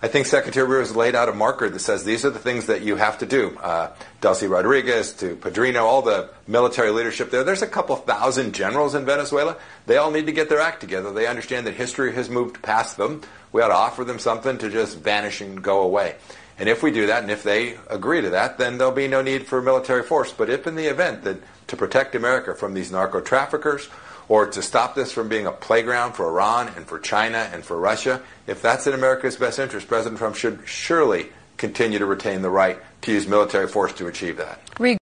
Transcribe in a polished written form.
I think Secretary Rivera has laid out a marker that says these are the things that you have to do. Delcy Rodriguez to Padrino, all the military leadership there. There's a couple thousand generals in Venezuela. They all need to get their act together. They understand that history has moved past them. We ought to offer them something to just vanish and go away. And if we do that, and if they agree to that, then there'll be no need for military force. But if in the event that to protect America from these narco-traffickers, or to stop this from being a playground for Iran and for China and for Russia, if that's in America's best interest, President Trump should surely continue to retain the right to use military force to achieve that.